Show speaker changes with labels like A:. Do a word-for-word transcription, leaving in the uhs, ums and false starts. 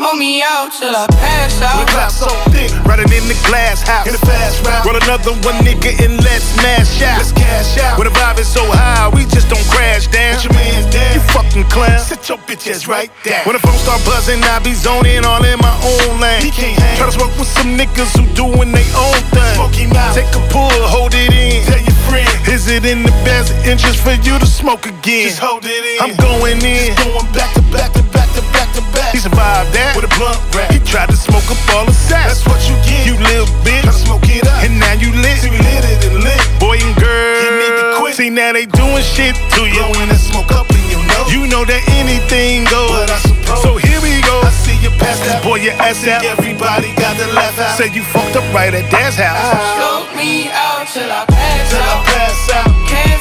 A: Smoke me out till I pass out.
B: With a cloud so thick, riding in the glass house. In a fast route, roll another one, nigga, and let's smash out. Let's cash out. When the vibe is so high, we just don't crash down. Put your man's down, you fucking clown. Sit your bitch ass right down. When the phone start buzzing, I be zoning all in my own lane. He can't hang. Try to smoke with some niggas who doing they own thing. Smoke him out. Take a pull, hold it in. Tell your friend, is it in the best interest for you to smoke again? Just hold it in. I'm going in. Just going back to back to back to back to back. He survived that with a blunt rap. He tried to smoke up all the sack. That's what you get, you little bitch. Try to smoke it up, and now you lit. See, we lit it and lit. Boy and girl, you need to quit. See, now they doing shit to you. Blowing that smoke up in your nose. You know that anything goes. But I suppose. So here we go. I see you pass out. Boy, your ass out. Everybody got to laugh out. Say you fucked up right at Dad's house.
A: Smoke me out till I pass
B: till
A: out.
B: I pass out.
A: Can't